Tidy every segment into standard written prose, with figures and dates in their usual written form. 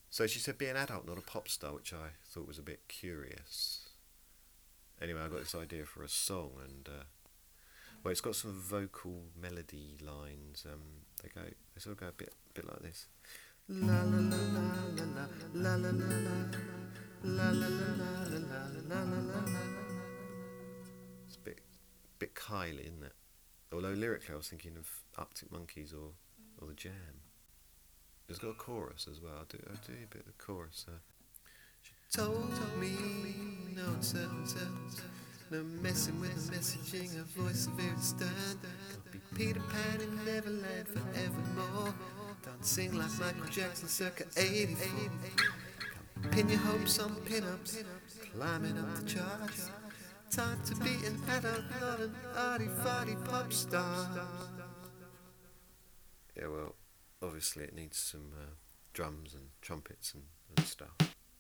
So she said, be an adult, not a pop star, which I thought was a bit curious. Anyway, I got this idea for a song, and well, it's got some vocal melody lines. They sort of go a bit like this. La la la la la la la la la la la la la la la la. It's a bit Kylie, isn't it? Although lyrically, I was thinking of Arctic Monkeys or the Jam. It's got a chorus as well. I'll do a bit of the chorus. She told me no uncertain terms, no messing with the messaging, her voice very stern. Can't be Peter Pan in Neverland forevermore. Dancing like Michael Jackson circa 84. Can't pin your hopes on pin-ups, climbing up the charts. Time to be an adult, not an arty-farty pop star. Yeah, well, obviously it needs some drums and trumpets and stuff.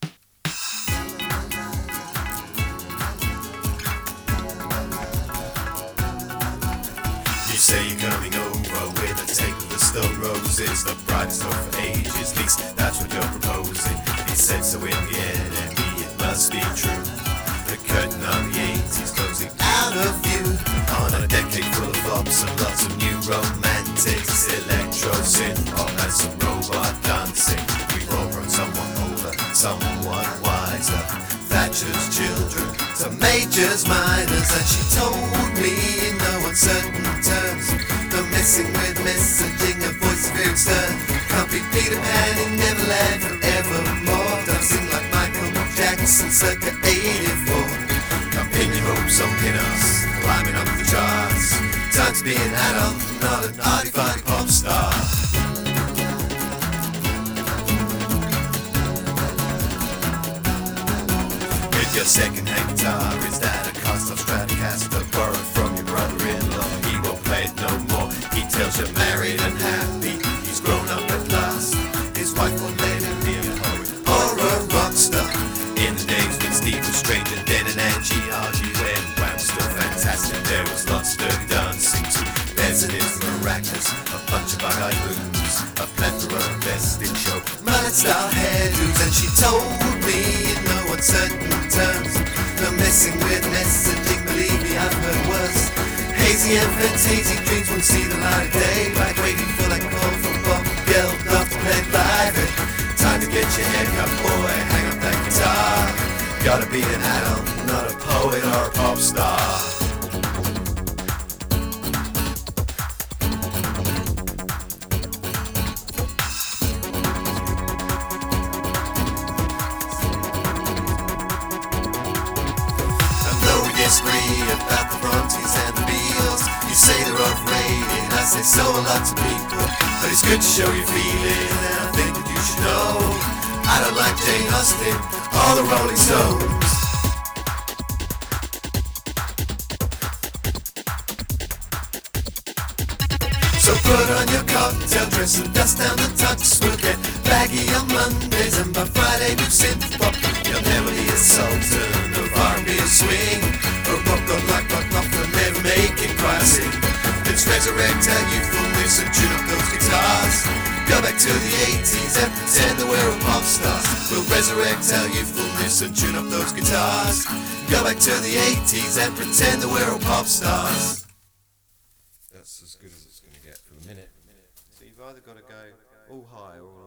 You say you're coming over with a tape of the Stone Roses, the brightest of ages, least that's what you're proposing. He said so in the end, and it must be true. The curtain on the 80s closing out of view, on a decade full of flops and lots of new romantics, electro synth pop and some robot dancing. We've all grown somewhat older, somewhat wiser. Thatcher's children, some majors, minors, and she told me in no uncertain terms, no messing with messaging, a voice very stern. Can't be Peter Pan in Neverland forevermore, dancing like Michael Jackson circa 84. Can't pin your hopes on pin-ups, climbing up the charts. Time to be an adult, not an arty-farty pop star. With your second-hand guitar, is that a cast-off Stratocaster borrowed from your brother-in-law? He won't play it no more. He tells you married and happy, he's grown up at last. His wife won't let him be a poet or a rock star. In the days when Steve was strange and then and Angie argued, when Wham was still fantastic, there was lots of dirty dancing too. There's an maracas, a bunch of bug-eyed booms, a plethora of best in show, mullet-style hairdos, and she told me in no uncertain terms, no messing with messaging, believe me, I've heard worse. Hazy and fantasy dreams won't see the light of day, like waiting for that call from Bob Geldof to play live. Time to get your hair cut, boy, hang up that guitar. Gotta be an adult, not a poet or a pop star. And though we disagree about the Brontes and the Beatles, you say they're overrated, I say so a lot to people. But it's good to show your feeling, and I think that you should know I don't like Jane Austen or the Rolling Stones. So put on your cocktail dress and dust down the tux. We'll get baggy on Mondays, and by Friday do synth pop. You'll never hear Sultan of R&B or swing, or rock on like rock off and never make it cry sing. Let's resurrect our youthfulness and tune up those guitars. Go back to the 80s and pretend that we're a pop star. We'll resurrect our youthfulness and tune up those guitars. Go back to the 80s and pretend that we're a pop stars. That's as good as it's going to get for the minute. So you've either got to go all high or all